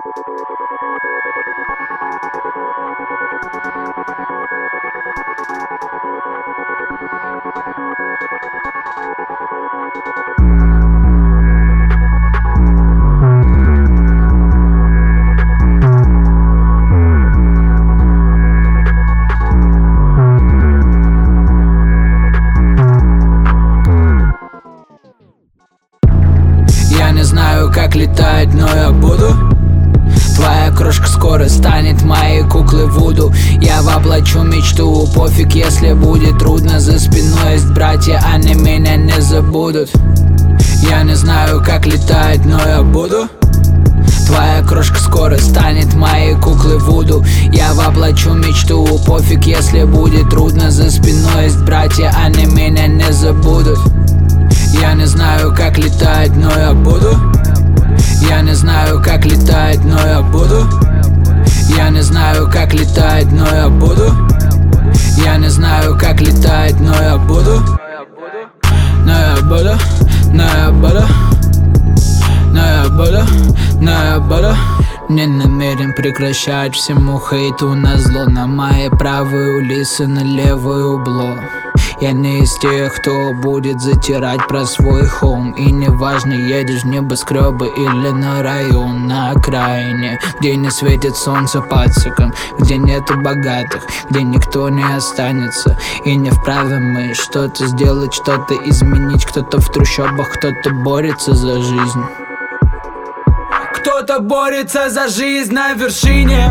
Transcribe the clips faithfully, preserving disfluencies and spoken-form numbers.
Я не знаю, как летать, но я буду. Твоя крошка скоро станет моей куклой Вуду. Я воплочу мечту, пофиг, если будет трудно. За спиной есть братья, они меня не забудут. Я не знаю, как летать, но я буду. Твоя крошка скоро станет моей куклой Вуду. Я воплочу мечту, пофиг, если будет трудно. За спиной есть братья, они меня не забудут. Я не знаю, как летать, но я буду. Я не знаю, как летать, но я буду. Я не знаю, как летать, но я буду. Я не знаю, как летать, но я буду. Но я буду, но я буду. Но я буду, но я буду. Не намерен прекращать всему хейту назло. На моей правой улице, на левое убло. Я не из тех, кто будет затирать про свой хом. И неважно, едешь в небоскребы или на район на окраине, где не светит солнце пацикам, где нету богатых, где никто не останется. И не вправе мы что-то сделать, что-то изменить. Кто-то в трущобах, кто-то борется за жизнь. Кто-то борется за жизнь на вершине.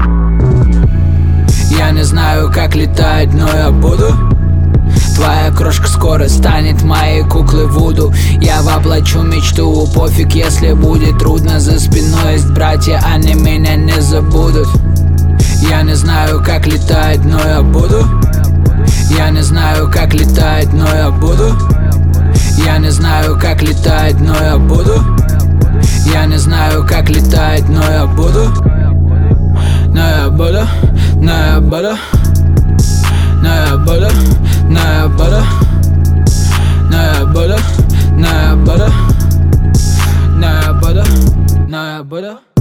Я не знаю, как летать, но я буду. Твоя крошка скоро станет моей куклой Вуду. Я воплочу мечту, пофиг, если будет трудно. За спиной есть братья, они меня не забудут. Я не знаю, как летать, но я буду. Я не знаю, как летать, но я буду. Я не знаю, как летать, но я буду. Я не знаю, как летать, но я буду. Но я буду, но я буду. Но я буду, но я буду. Но я буду, но я буду. Но я буду, но я буду.